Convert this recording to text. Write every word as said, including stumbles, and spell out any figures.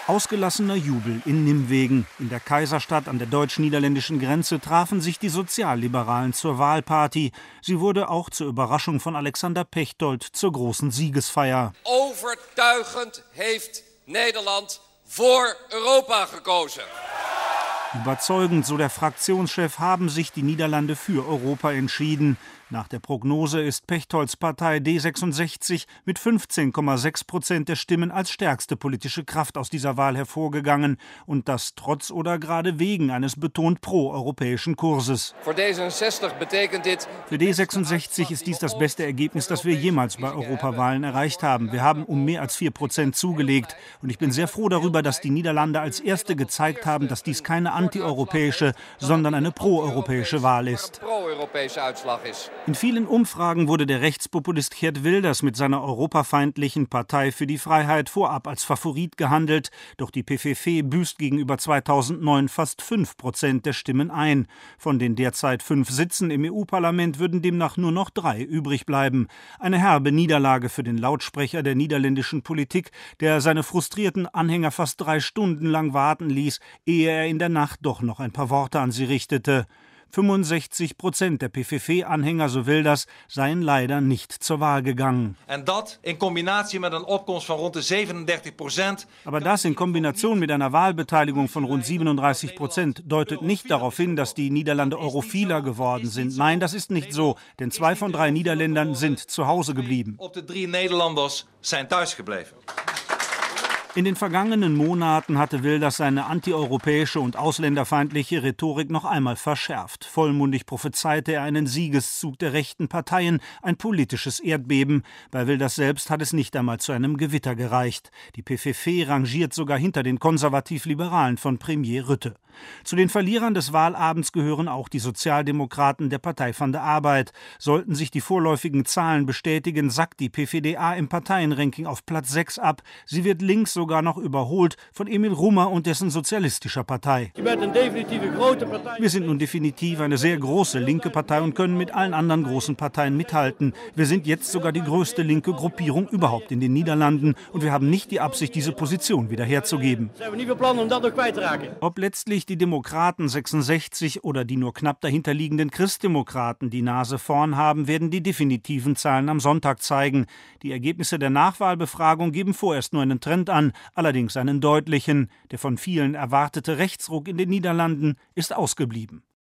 Ausgelassener Jubel in Nimwegen. In der Kaiserstadt an der deutsch-niederländischen Grenze trafen sich die Sozialliberalen zur Wahlparty. Sie wurde auch zur Überraschung von Alexander Pechtold zur großen Siegesfeier. Overtuigend heeft Nederland voor Europa gekozen. Überzeugend, so der Fraktionschef, haben sich die Niederlande für Europa entschieden. Nach der Prognose ist Pechtolds Partei D sechsundsechzig mit fünfzehn Komma sechs Prozent der Stimmen als stärkste politische Kraft aus dieser Wahl hervorgegangen. Und das trotz oder gerade wegen eines betont pro-europäischen Kurses. Für D sechsundsechzig bedeutet dit... Für D sechsundsechzig ist dies das beste Ergebnis, das wir jemals bei Europawahlen erreicht haben. Wir haben um mehr als vier Prozent zugelegt. Und ich bin sehr froh darüber, dass die Niederlande als erste gezeigt haben, dass dies keine antieuropäische, sondern eine proeuropäische Wahl ist. In vielen Umfragen wurde der Rechtspopulist Geert Wilders mit seiner europafeindlichen Partei für die Freiheit vorab als Favorit gehandelt. Doch die P V V büßt gegenüber zweitausendneun fast fünf Prozent der Stimmen ein. Von den derzeit fünf Sitzen im E U-Parlament würden demnach nur noch drei übrig bleiben. Eine herbe Niederlage für den Lautsprecher der niederländischen Politik, der seine frustrierten Anhänger fast drei Stunden lang warten ließ, ehe er in der Nacht doch noch ein paar Worte an sie richtete. fünfundsechzig Prozent der P V V-Anhänger, so Wilders, seien leider nicht zur Wahl gegangen. En dat in combinatie met een opkomst van rond de zevenendertig Prozent. Aber das in Kombination mit einer Wahlbeteiligung von rund siebenunddreißig Prozent deutet nicht darauf hin, dass die Niederlande europhiler geworden sind. Nein, das ist nicht so, denn zwei von drei Niederländern sind zu Hause geblieben. Op de drie Nederlanders zijn thuisgebleven. In den vergangenen Monaten hatte Wilders seine antieuropäische und ausländerfeindliche Rhetorik noch einmal verschärft. Vollmundig prophezeite er einen Siegeszug der rechten Parteien, ein politisches Erdbeben. Bei Wilders selbst hat es nicht einmal zu einem Gewitter gereicht. Die P V V rangiert sogar hinter den Konservativ-Liberalen von Premier Rutte. Zu den Verlierern des Wahlabends gehören auch die Sozialdemokraten der Partei van de Arbeid. Sollten sich die vorläufigen Zahlen bestätigen, sackt die P V D A im Parteienranking auf Platz sechs ab. Sie wird links sogar noch überholt von Emil Roemer und dessen Sozialistischer Partei. Wir sind nun definitiv eine sehr große linke Partei und können mit allen anderen großen Parteien mithalten. Wir sind jetzt sogar die größte linke Gruppierung überhaupt in den Niederlanden und wir haben nicht die Absicht, diese Position wieder herzugeben. Ob letztlich die Demokraten sechsundsechzig oder die nur knapp dahinterliegenden Christdemokraten die Nase vorn haben, werden die definitiven Zahlen am Sonntag zeigen. Die Ergebnisse der Nachwahlbefragung geben vorerst nur einen Trend an, allerdings einen deutlichen. Der von vielen erwartete Rechtsruck in den Niederlanden ist ausgeblieben.